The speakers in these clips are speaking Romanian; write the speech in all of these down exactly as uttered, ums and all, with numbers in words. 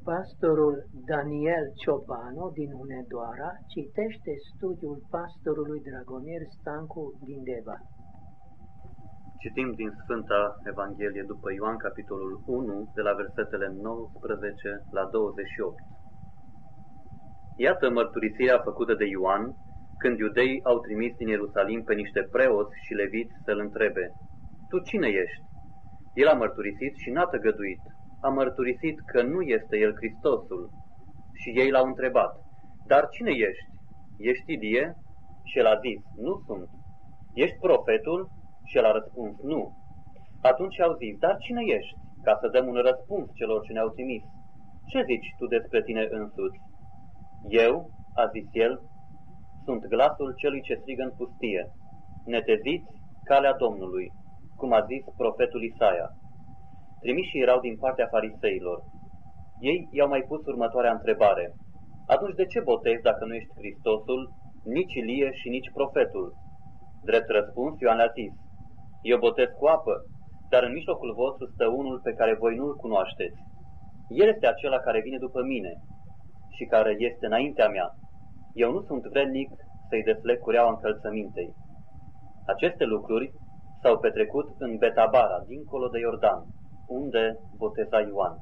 Pastorul Daniel Ciobanu din Hunedoara citește studiul pastorului Dragomir Stancu din Deva. Citim din Sfânta Evanghelie după Ioan, capitolul unu, de la versetele nouăsprezece la douăzeci și opt. Iată mărturisirea făcută de Ioan, când iudeii au trimis din Ierusalim pe niște preoți și leviți să-l întrebe: Tu cine ești? El a mărturisit și n-a tăgăduit. A mărturisit că nu este el Hristosul. Și ei l-au întrebat: Dar cine ești? Ești Ilie? Și el a zis: Nu sunt. Ești profetul? Și el a răspuns: Nu. Atunci au zis: Dar cine ești? Ca să dăm un răspuns celor ce ne-au trimis. Ce zici tu despre tine însuți? Eu, a zis el, sunt glasul celui ce strigă în pustie: Neteziți calea Domnului, cum a zis profetul Isaia. Trimișii erau din partea fariseilor. Ei i-au mai pus următoarea întrebare: Atunci de ce botezi dacă nu ești Hristosul, nici Ilie și nici profetul? Drept răspuns, Ioan le-a zis: Eu botez cu apă, dar în mijlocul vostru stă unul pe care voi nu-l cunoașteți. El este acela care vine după mine și care este înaintea mea. Eu nu sunt vrednic să-i desleg cureaua încălțămintei. Aceste lucruri s-au petrecut în Betabara, dincolo de Iordan, unde boteza Ioan.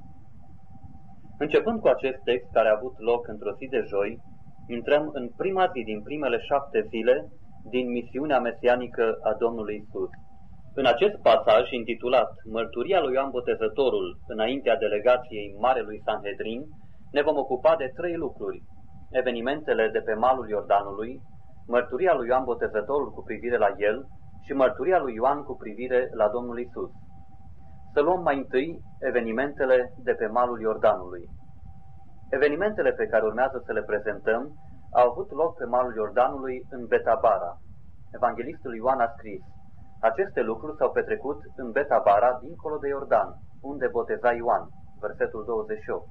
Începând cu acest text care a avut loc într-o zi de joi, intrăm în prima zi din primele șapte zile din misiunea mesianică a Domnului Isus. În acest pasaj intitulat Mărturia lui Ioan Botezătorul înaintea delegației Marelui Sanhedrin, ne vom ocupa de trei lucruri: evenimentele de pe malul Iordanului, mărturia lui Ioan Botezătorul cu privire la el și mărturia lui Ioan cu privire la Domnul Isus. Să luăm mai întâi evenimentele de pe malul Iordanului. Evenimentele pe care urmează să le prezentăm au avut loc pe malul Iordanului în Betabara. Evanghelistul Ioan a scris: Aceste lucruri s-au petrecut în Betabara, dincolo de Iordan, unde boteza Ioan. Versetul douăzeci și opt.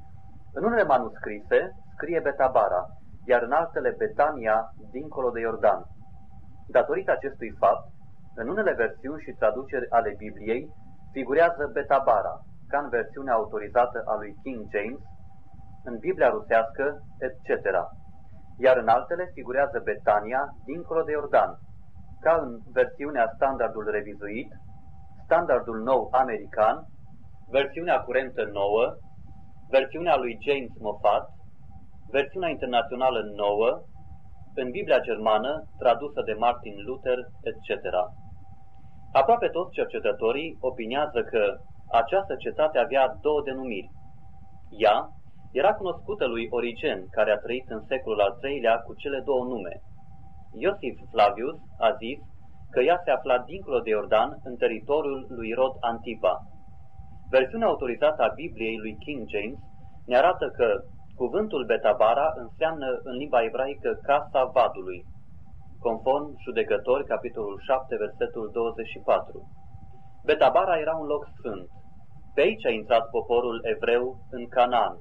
În unele manuscrise scrie Betabara, iar în altele Betania, dincolo de Iordan. Datorită acestui fapt, în unele versiuni și traduceri ale Bibliei figurează Betabara, ca în versiunea autorizată a lui King James, în Biblia rusească, et cetera. Iar în altele figurează Betania, dincolo de Iordan, ca în versiunea standardul revizuit, standardul nou american, versiunea curentă nouă, versiunea lui James Moffat, versiunea internațională nouă, în Biblia germană, tradusă de Martin Luther, et cetera. Aproape toți cercetătorii opinează că această cetate avea două denumiri. Ea era cunoscută lui Origen, care a trăit în secolul al treilea cu cele două nume. Iosif Flavius a zis că ea se afla dincolo de Iordan, în teritoriul lui Rod Antipa. Versiunea autorizată a Bibliei lui King James ne arată că cuvântul Betabara înseamnă în limba ebraică casa vadului, conform Judecători, capitolul șapte, versetul douăzeci și patru. Betabara era un loc sfânt. Pe aici a intrat poporul evreu în Canaan.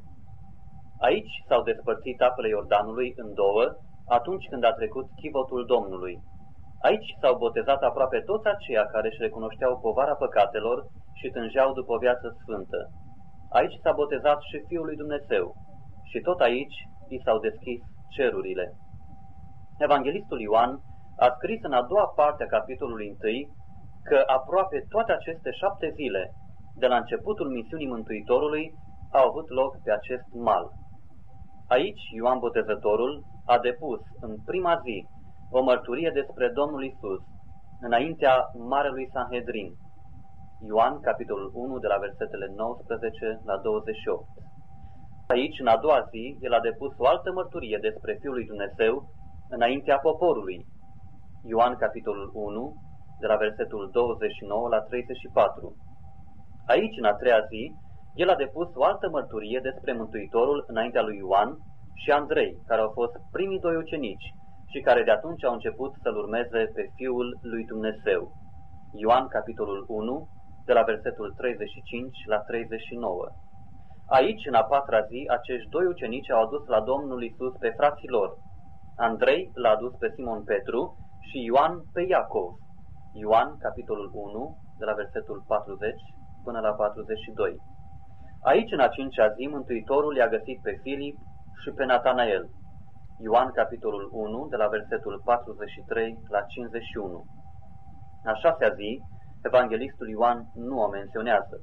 Aici s-au despărțit apele Iordanului în două, atunci când a trecut chivotul Domnului. Aici s-au botezat aproape toți aceia care își recunoșteau povara păcatelor și tângeau după o viață sfântă. Aici s-a botezat și Fiul lui Dumnezeu și tot aici i s-au deschis cerurile. Evanghelistul Ioan a scris în a doua parte a capitolului întâi că aproape toate aceste șapte zile, de la începutul misiunii Mântuitorului, au avut loc pe acest mal. Aici Ioan Botezătorul a depus în prima zi o mărturie despre Domnul Isus înaintea Marelui Sanhedrin. Ioan, capitolul unu, de la versetele nouăsprezece la douăzeci și opt. Aici, în a doua zi, el a depus o altă mărturie despre Fiul lui Dumnezeu înaintea poporului. Ioan, capitolul unu, de la versetul douăzeci și nouă la treizeci și patru. Aici, în a treia zi, el a depus o altă mărturie despre Mântuitorul înaintea lui Ioan și Andrei, care au fost primii doi ucenici și care de atunci au început să-L urmeze pe Fiul lui Dumnezeu. Ioan, capitolul unu, de la versetul treizeci și cinci la treizeci și nouă. Aici, în a patra zi, acești doi ucenici au adus la Domnul Isus pe frații lor. Andrei l-a adus pe Simon Petru și Ioan pe Iacov. Ioan, capitolul unu, de la versetul patruzeci până la patruzeci și doi. Aici, în a cincea zi, Mântuitorul i-a găsit pe Filip și pe Natanael. Ioan, capitolul unu, de la versetul patruzeci și trei la cincizeci și unu. În a șasea zi, evanghelistul Ioan nu o menționează.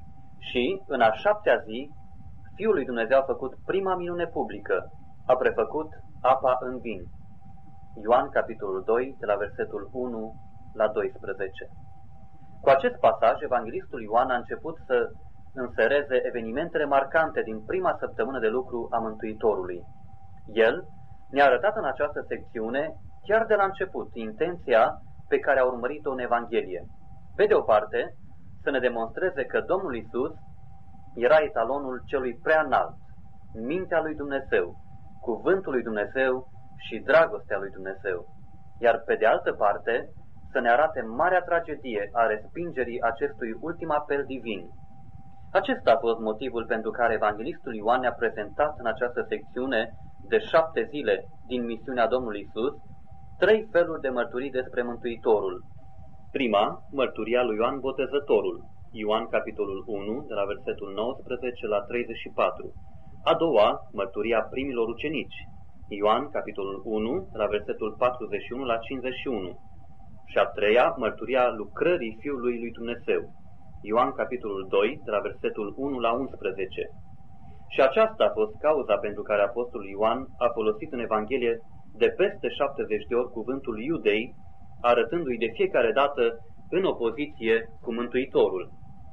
Și, în a șaptea zi, Fiul lui Dumnezeu a făcut prima minune publică, a prefăcut apa în vin. Ioan, capitolul doi, de la versetul unu la doisprezece. Cu acest pasaj, evanghelistul Ioan a început să însereze evenimentele marcante din prima săptămână de lucru a Mântuitorului. El ne-a arătat în această secțiune, chiar de la început, intenția pe care a urmărit-o în Evanghelie. Pe de o parte, să ne demonstreze că Domnul Iisus era etalonul celui prea înalt, mintea lui Dumnezeu, cuvântul lui Dumnezeu și dragostea lui Dumnezeu. Iar pe de altă parte, să ne arate marea tragedie a respingerii acestui ultim apel divin. Acesta a fost motivul pentru care evanghelistul Ioan ne-a prezentat în această secțiune de șapte zile din misiunea Domnului Iisus trei feluri de mărturii despre Mântuitorul. Prima, mărturia lui Ioan Botezătorul, Ioan capitolul unu, de la versetul nouăsprezece la treizeci și patru. A doua, mărturia primilor ucenici, Ioan capitolul unu, de la versetul patruzeci și unu la cincizeci și unu. Și a treia, mărturia lucrării Fiului lui Dumnezeu, Ioan capitolul doi, de la versetul unu la unsprezece. Și aceasta a fost cauza pentru care apostolul Ioan a folosit în Evanghelie de peste șaptezeci de ori cuvântul iudei, arătându-i de fiecare dată în opoziție cu Mântuitorul.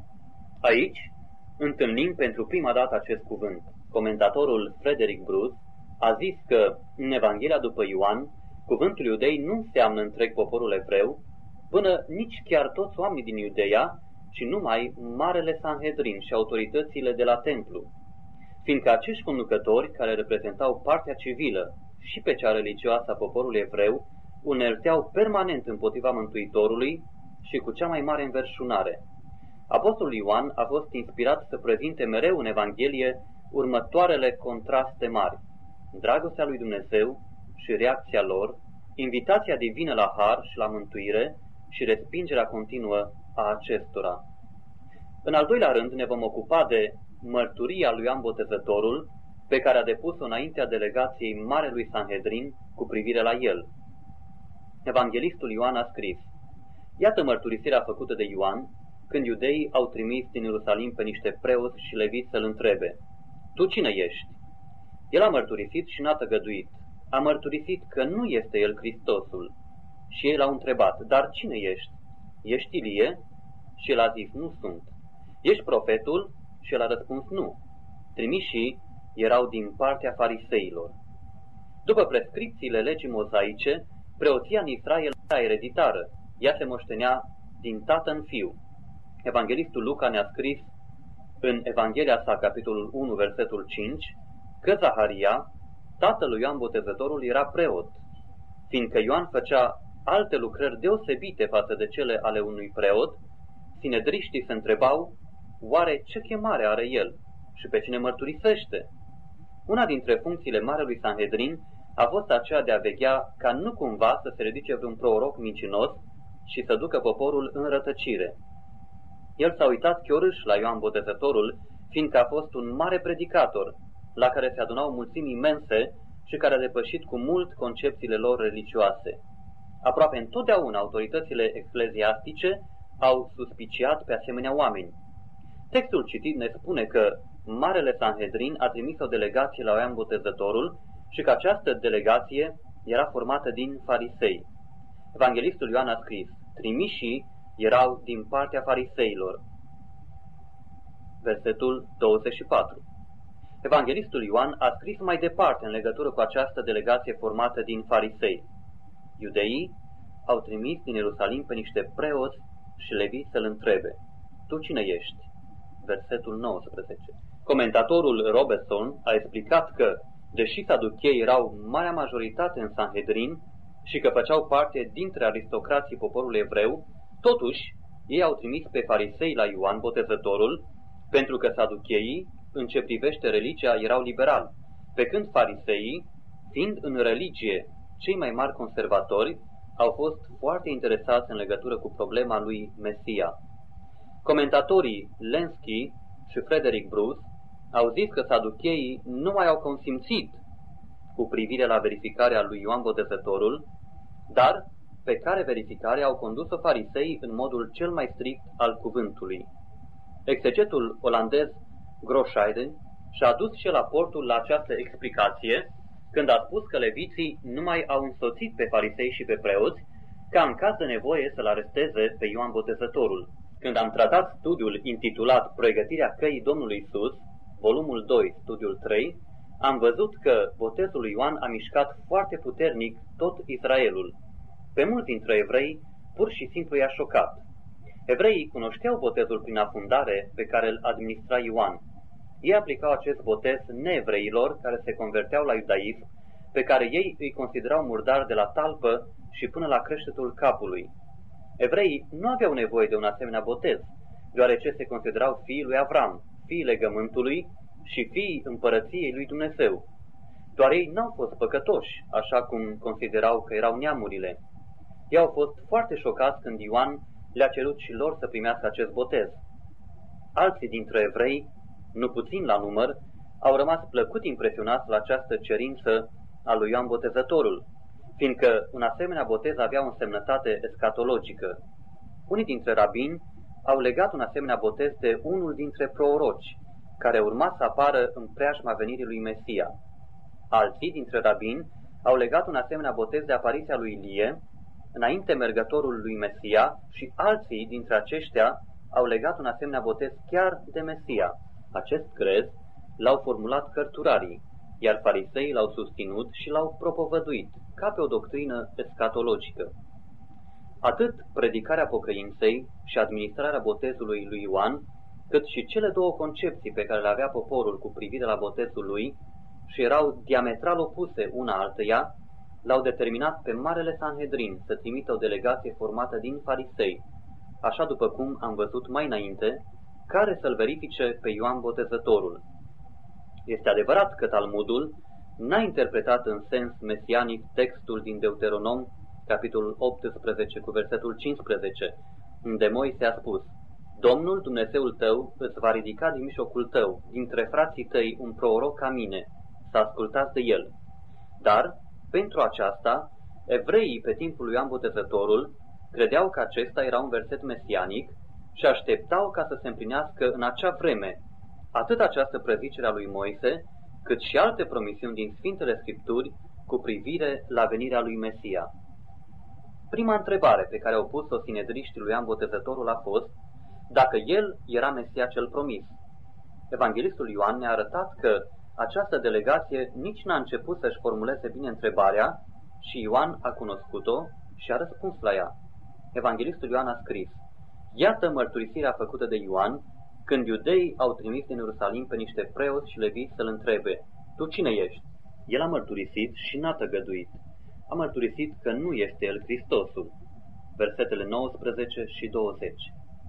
Aici întâlnim pentru prima dată acest cuvânt. Comentatorul Frederick Bruce a zis că în Evanghelia după Ioan, cuvântul iudei nu înseamnă întreg poporul evreu, până nici chiar toți oamenii din Iudeea, ci numai Marele Sanhedrin și autoritățile de la templu, fiindcă acești conducători, care reprezentau partea civilă și pe cea religioasă a poporului evreu, unelteau permanent împotriva Mântuitorului și cu cea mai mare înverșunare. Apostolul Ioan a fost inspirat să prezinte mereu în Evanghelie următoarele contraste mari: dragostea lui Dumnezeu și reacția lor, invitația divină la har și la mântuire și respingerea continuă a acestora. În al doilea rând ne vom ocupa de mărturia lui Ioan Botezătorul, pe care a depus-o înaintea delegației Marelui Sanhedrin cu privire la el. Evanghelistul Ioan a scris: iată mărturisirea făcută de Ioan când iudeii au trimis din Ierusalim pe niște preoți și leviți să-l întrebe: tu cine ești? El a mărturisit și n-a tăgăduit. A mărturisit că nu este el Hristosul. Și ei l-au întrebat: dar cine ești? Ești Ilie? Și el a zis: nu sunt. Ești profetul? Și el a răspuns: nu. Trimișii erau din partea fariseilor. După prescripțiile legii mozaice, preoția în Israel era ereditară. Ea se moștenea din tată în fiu. Evanghelistul Luca ne-a scris în Evanghelia sa, capitolul unu, versetul cinci, că Zaharia, tatăl lui Ioan Botezătorul, era preot, fiindcă Ioan făcea alte lucrări deosebite față de cele ale unui preot. Sinedriștii se întrebau: oare ce chemare are el și pe cine mărturisește? Una dintre funcțiile Marelui Sanhedrin a fost aceea de a veghea ca nu cumva să se ridice vreun proroc mincinos și să ducă poporul în rătăcire. El s-a uitat chiorâș la Ioan Botezătorul, fiindcă a fost un mare predicator, la care se adunau mulțimi imense și care a depășit cu mult concepțiile lor religioase. Aproape întotdeauna autoritățile ecleziastice au suspiciat pe asemenea oameni. Textul citit ne spune că Marele Sanhedrin a trimis o delegație la Ioan Botezătorul și că această delegație era formată din farisei. Evanghelistul Ioan a scris: trimișii erau din partea fariseilor. Versetul douăzeci și patru. Evanghelistul Ioan a scris mai departe în legătură cu această delegație formată din farisei: iudeii au trimis din Ierusalim pe niște preoți și leviți să-l întrebe: tu cine ești? Versetul nouăsprezece. Comentatorul Robertson a explicat că, deși saducheii erau marea majoritate în Sanhedrin și că făceau parte dintre aristocrații poporului evreu, totuși ei au trimis pe farisei la Ioan Botezătorul, pentru că saducheii, în ce privește religia, erau liberali, pe când fariseii, fiind în religie cei mai mari conservatori, au fost foarte interesați în legătură cu problema lui Mesia. Comentatorii Lenski și Frederick Bruce au zis că saducheii nu mai au consimțit cu privire la verificarea lui Ioan Botezătorul, dar pe care verificare au condus-o farisei în modul cel mai strict al cuvântului. Exegetul olandez Groscheiden și-a adus și el aportul la această explicație când a spus că leviții nu mai au însoțit pe farisei și pe preoți ca în caz de nevoie să-l aresteze pe Ioan Botezătorul. Când am tratat studiul intitulat Pregătirea căii Domnului Iisus, volumul doi, studiul trei, am văzut că botezul lui Ioan a mișcat foarte puternic tot Israelul. Pe mulți dintre evrei pur și simplu i-a șocat. Evreii cunoșteau botezul prin afundare pe care îl administra Ioan. Ei aplicau acest botez neevreilor care se converteau la iudaism, pe care ei îi considerau murdari de la talpă și până la creștetul capului. Evreii nu aveau nevoie de un asemenea botez, deoarece se considerau fiii lui Avram, fiii legământului și fiii împărăției lui Dumnezeu. Doar ei n-au fost păcătoși, așa cum considerau că erau neamurile. Ei au fost foarte șocați când Ioan le-a cerut și lor să primească acest botez. Alții dintre evrei, nu puțin la număr, au rămas plăcut impresionați la această cerință a lui Ioan Botezătorul, fiindcă un asemenea botez avea o însemnătate escatologică. Unii dintre rabini au legat un asemenea botez de unul dintre proroci, care urma să apară în preajma venirii lui Mesia. Alții dintre rabini au legat un asemenea botez de apariția lui Ilie, înainte mergătorul lui Mesia, și alții dintre aceștia au legat un asemenea botez chiar de Mesia. Acest crez l-au formulat cărturarii, iar fariseii l-au susținut și l-au propovăduit, ca pe o doctrină escatologică. Atât predicarea pocăinței și administrarea botezului lui Ioan, cât și cele două concepții pe care le avea poporul cu privire la botezul lui și erau diametral opuse una alteia, l-au determinat pe Marele Sanhedrin să trimită o delegație formată din farisei, așa după cum am văzut mai înainte, care să-l verifice pe Ioan Botezătorul. Este adevărat că Talmudul n-a interpretat în sens mesianic textul din Deuteronom, capitolul optsprezece, cu versetul cincisprezece, unde Moise a spus: Domnul Dumnezeul tău îți va ridica din mijlocul tău, dintre frații tăi, un proroc ca mine, să ascultați de el. Dar, pentru aceasta, evreii pe timpul lui Ioan Botezătorul credeau că acesta era un verset mesianic și așteptau ca să se împlinească în acea vreme atât această prezicere a lui Moise, cât și alte promisiuni din Sfintele Scripturi cu privire la venirea lui Mesia. Prima întrebare pe care au pus-o sinedriștii lui Ioan Botezătorul a fost dacă el era Mesia cel promis. Evanghelistul Ioan ne-a arătat că această delegație nici n-a început să-și formuleze bine întrebarea și Ioan a cunoscut-o și a răspuns la ea. Evanghelistul Ioan a scris: Iată mărturisirea făcută de Ioan când iudeii au trimis din Ierusalim pe niște preoți și leviți să-l întrebe: Tu cine ești? El a mărturisit și n-a tăgăduit. A mărturisit că nu este el Hristosul. Versetele nouăsprezece și douăzeci.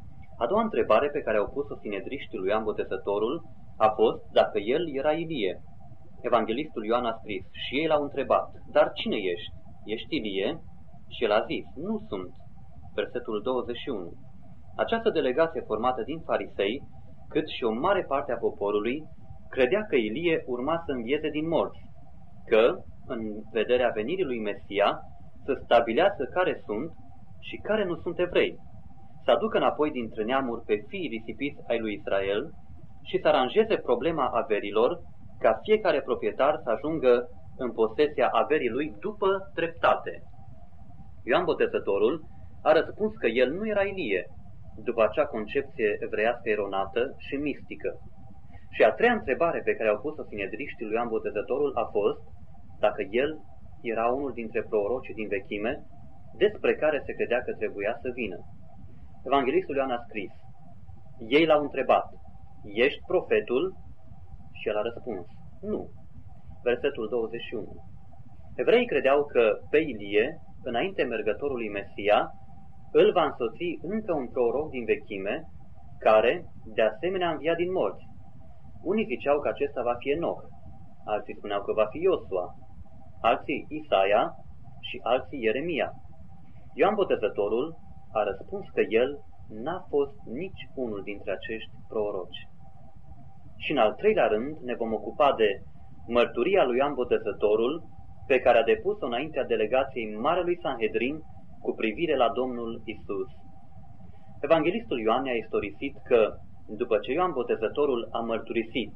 A doua întrebare pe care au pus-o sinedriștii lui Ioan Botezătorul a fost dacă el era Ilie. Evanghelistul Ioan a scris: Și ei l-au întrebat: Dar cine ești? Ești Ilie? Și el a zis: Nu sunt. Versetul douăzeci și unu. Această delegație formată din farisei, cât și o mare parte a poporului, credea că Ilie urma să învieze din morți, că, în vederea venirii lui Mesia, să stabilească care sunt și care nu sunt evrei, să aducă înapoi dintre neamuri pe fiii risipiți ai lui Israel și să aranjeze problema averilor, ca fiecare proprietar să ajungă în posesia averii lui după dreptate. Ioan Botezătorul a răspuns că el nu era Ilie, după acea concepție evreiască eronată și mistică. Și a treia întrebare pe care au pus-o sinedriștii lui Ioan Botezătorul a fost dacă el era unul dintre prorocii din vechime, despre care se credea că trebuia să vină. Evanghelistul Ioan a scris: Ei l-au întrebat: Ești profetul? Și el a răspuns: Nu. Versetul douăzeci și unu. Evreii credeau că pe Ilie, înainte mergătorului Mesia, îl va însoți încă un proroc din vechime, care, de asemenea, învia din morți. Unii ziceau că acesta va fi Enoch, alții spuneau că va fi Iosua, alții Isaia și alții Ieremia. Ioan Botezătorul a răspuns că el n-a fost nici unul dintre acești proroci. Și în al treilea rând ne vom ocupa de mărturia lui Ioan Botezătorul, pe care a depus-o înaintea delegației Marelui Sanhedrin cu privire la Domnul Isus. Evanghelistul Ioan ne-a istorisit că, după ce Ioan Botezătorul a mărturisit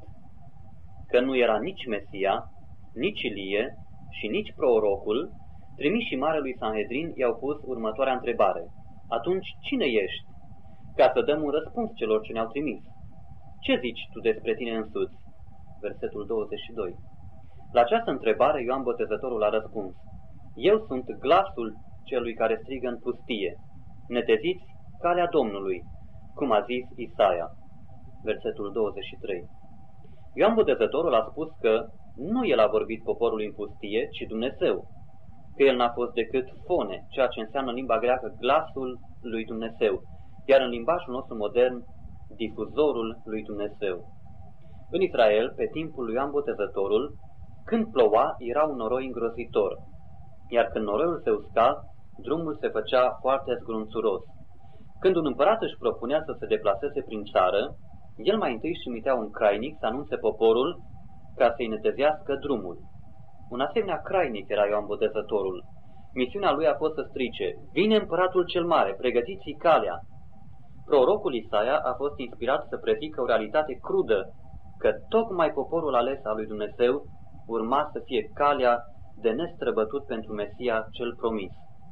că nu era nici Mesia, nici Ilie și nici prorocul, trimișii Marelui Sanhedrin i-au pus următoarea întrebare: atunci cine ești? Ca să dăm un răspuns celor ce ne-au trimis. Ce zici tu despre tine însuți? Versetul douăzeci și doi. La această întrebare Ioan Botezătorul a răspuns: eu sunt glasul celui care strigă în pustie, neteziți calea Domnului, cum a zis Isaia. Versetul douăzeci și trei. Ioan Botezătorul a spus că nu el a vorbit poporului în pustie, ci Dumnezeu, că el n-a fost decât fone, ceea ce înseamnă în limba greacă glasul lui Dumnezeu, iar în limbajul nostru modern, difuzorul lui Dumnezeu. În Israel, pe timpul lui Ioan Botezătorul, când ploua, era un noroi îngrozitor, iar când noroiul se usca, drumul se făcea foarte zgrunțuros. Când un împărat își propunea să se deplaseze prin țară, el mai întâi își trimitea un crainic să anunțe poporul ca să-i netezească drumul. Un asemenea crainic era Ioan Botezătorul. Misiunea lui a fost să strice: vine împăratul cel mare, pregătiți-i calea. Prorocul Isaia a fost inspirat să predică o realitate crudă, că tocmai poporul ales al lui Dumnezeu urma să fie calea de nestrăbătut pentru Mesia cel promis.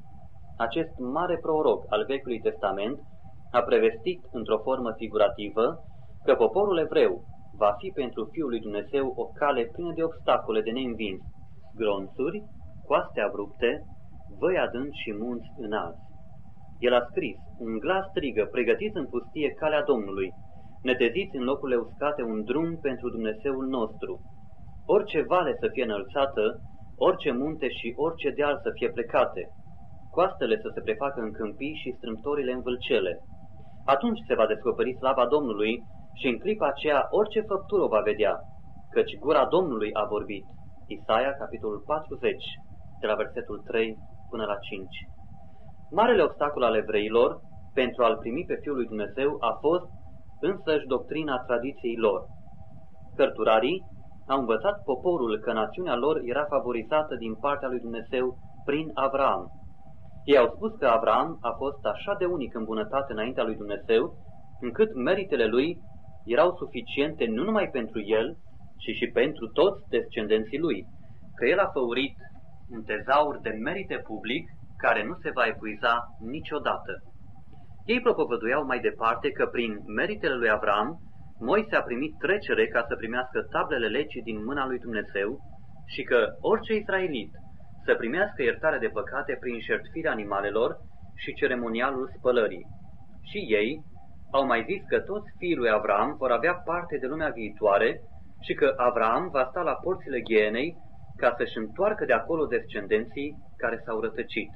Acest mare proroc al Vechiului Testament a prevestit într-o formă figurativă că poporul evreu va fi pentru Fiul lui Dumnezeu o cale plină de obstacole de neînvins, gronțuri, coaste abrupte, văi adânci și munți înalți. El a scris: un glas strigă, pregătiți în pustie calea Domnului, neteziți în locurile uscate un drum pentru Dumnezeul nostru. Orice vale să fie înălțată, orice munte și orice deal să fie plecate, coastele să se prefacă în câmpii și strâmtorile în vâlcele. Atunci se va descoperi slava Domnului și în clipa aceea orice făptură o va vedea, căci gura Domnului a vorbit. Isaia, capitolul patruzeci, de la versetul trei până la cinci. Marele obstacol al evreilor pentru a-L primi pe Fiul lui Dumnezeu a fost însăși doctrina tradiției lor. Cărturarii au învățat poporul că națiunea lor era favorizată din partea lui Dumnezeu prin Avraam. Ei au spus că Avraam a fost așa de unic în bunătate înaintea lui Dumnezeu, încât meritele lui erau suficiente nu numai pentru el, ci și pentru toți descendenții lui, că el a făurit un tezaur de merite public care nu se va epuiza niciodată. Ei propovăduiau mai departe că prin meritele lui Avraam, Moise a primit trecere ca să primească tablele legii din mâna lui Dumnezeu și că orice israelit să primească iertare de păcate prin jertfirea animalelor și ceremonialul spălării. Și ei au mai zis că toți fiii lui Avraam vor avea parte de lumea viitoare și că Avraam va sta la porțile Ghienei ca să-și întoarcă de acolo descendenții care s-au rătăcit.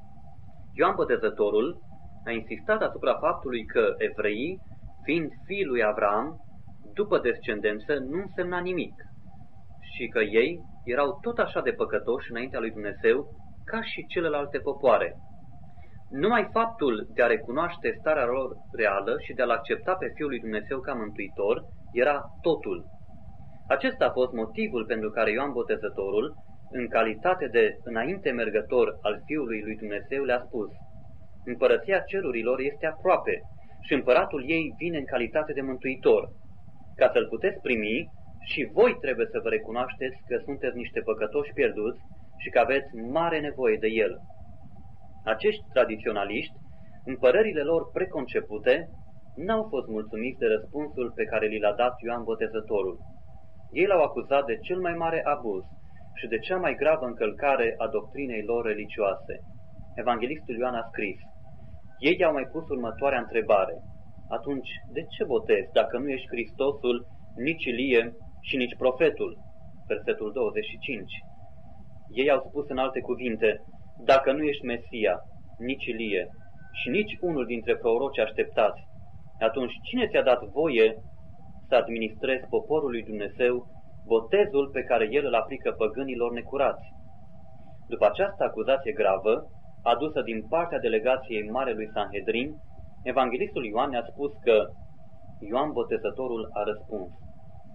Ioan Botezătorul a insistat asupra faptului că evreii, fiind fiii lui Avraam, după descendență nu însemna nimic și că ei erau tot așa de păcătoși înaintea lui Dumnezeu ca și celelalte popoare. Numai faptul de a recunoaște starea lor reală și de a-L accepta pe Fiul lui Dumnezeu ca mântuitor era totul. Acesta a fost motivul pentru care Ioan Botezătorul, în calitate de înainte mergător al Fiului lui Dumnezeu, le-a spus: împărăția cerurilor este aproape și împăratul ei vine în calitate de mântuitor. Ca să-L puteți primi, și voi trebuie să vă recunoașteți că sunteți niște păcătoși pierduți și că aveți mare nevoie de El. Acești tradiționaliști, în părerile lor preconcepute, n-au fost mulțumiți de răspunsul pe care li l-a dat Ioan Botezătorul. Ei l-au acuzat de cel mai mare abuz și de cea mai gravă încălcare a doctrinei lor religioase. Evanghelistul Ioan a scris: ei i-au mai pus următoarea întrebare: atunci, de ce botezi dacă nu ești Hristosul, nici Ilie și nici profetul? Versetul douăzeci și cinci. Ei au spus în alte cuvinte: dacă nu ești Mesia, nici Ilie și nici unul dintre proroci așteptați, atunci cine ți-a dat voie să administrezi poporul lui Dumnezeu botezul pe care el îl aplică păgânilor necurați? După această acuzație gravă, adusă din partea delegației Marelui Sanhedrin, Evanghelistul Ioan ne-a spus că Ioan Botezătorul a răspuns: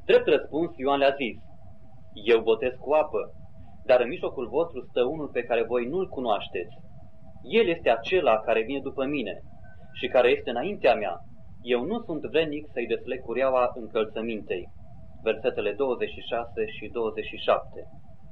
Drept răspuns, Ioan le-a zis: eu botez cu apă, dar în mijlocul vostru stă unul pe care voi nu-l cunoașteți. El este acela care vine după mine și care este înaintea mea. Eu nu sunt vrednic să-i desleg cureaua încălțămintei. Versetele douăzeci și șase și douăzeci și șapte.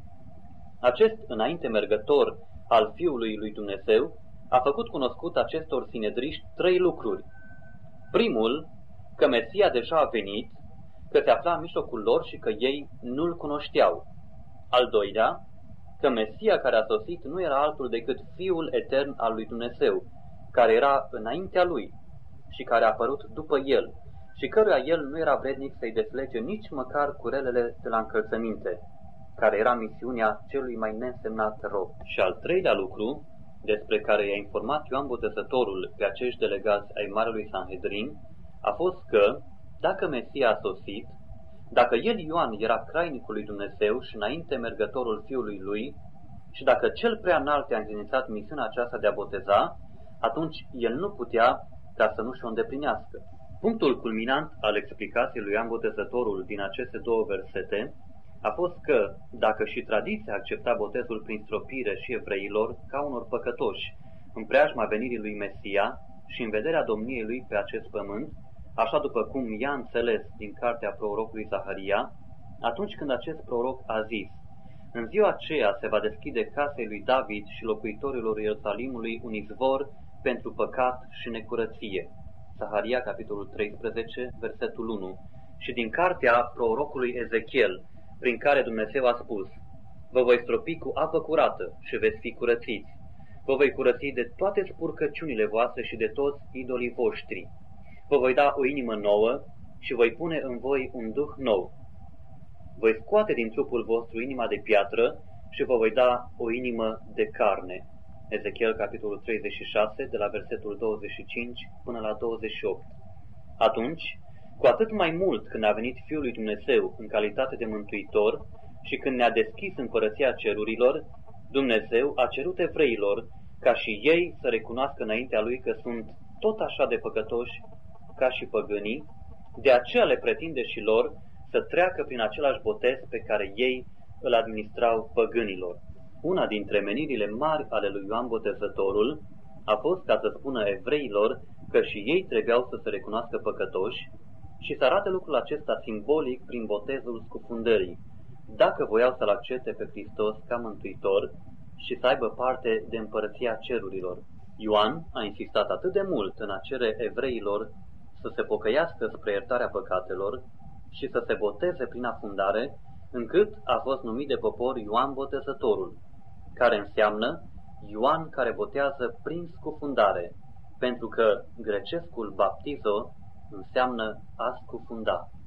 Acest înainte mergător al Fiului lui Dumnezeu a făcut cunoscut acestor sinedriști trei lucruri. Primul, că Mesia deja a venit, că se afla în mijlocul lor și că ei nu-l cunoșteau. Al doilea, că Mesia care a sosit nu era altul decât Fiul etern al lui Dumnezeu, care era înaintea lui și care a apărut după el și căruia el nu era vrednic să-i deslege nici măcar curelele de la încălțăminte, care era misiunea celui mai neînsemnat rob. Și al treilea lucru, despre care i-a informat Ioan Botezătorul pe acești delegați ai Marelui Sanhedrin, a fost că, dacă Mesia a sosit, dacă el, Ioan, era crainicul lui Dumnezeu și înainte mergătorul Fiului lui, și dacă cel prea înalt a înzinițat misiunea aceasta de a boteza, atunci el nu putea ca să nu și-o îndeplinească. Punctul culminant al explicației lui Ioan Botezătorul din aceste două versete a fost că, dacă și tradiția accepta botezul prin stropire și evreilor ca unor păcătoși, în preajma venirii lui Mesia și în vederea domniei lui pe acest pământ, așa după cum i-a înțeles din cartea prorocului Zaharia, atunci când acest proroc a zis: în ziua aceea se va deschide casei lui David și locuitorilor Ierusalimului un izvor pentru păcat și necurăție. Zaharia, capitolul treisprezece, versetul unu. Și din cartea prorocului Ezechiel, prin care Dumnezeu a spus: vă voi stropi cu apă curată și veți fi curățiți. Vă voi curăți de toate spurcăciunile voastre și de toți idolii voștri. Vă voi da o inimă nouă și voi pune în voi un duh nou. Voi scoate din trupul vostru inima de piatră și vă voi da o inimă de carne. Ezechiel, capitolul treizeci și șase, de la versetul douăzeci și cinci până la douăzeci și opt. Atunci, cu atât mai mult când a venit Fiul lui Dumnezeu în calitate de mântuitor și când ne-a deschis împărăția cerurilor, Dumnezeu a cerut evreilor ca și ei să recunoască înaintea lui că sunt tot așa de păcătoși ca și păgânii, de aceea le pretinde și lor să treacă prin același botez pe care ei îl administrau păgânilor. Una dintre menirile mari ale lui Ioan Botezătorul a fost ca să spună evreilor că și ei trebuiau să se recunoască păcătoși și să arate lucrul acesta simbolic prin botezul scufundării, dacă voiau să-L accepte pe Hristos ca mântuitor și să aibă parte de împărăția cerurilor. Ioan a insistat atât de mult în a cere evreilor să se pocăiască spre iertarea păcatelor și să se boteze prin afundare, încât a fost numit de popor Ioan Botezătorul, care înseamnă Ioan care botează prin scufundare, pentru că grecescul baptizo înseamnă a scufunda.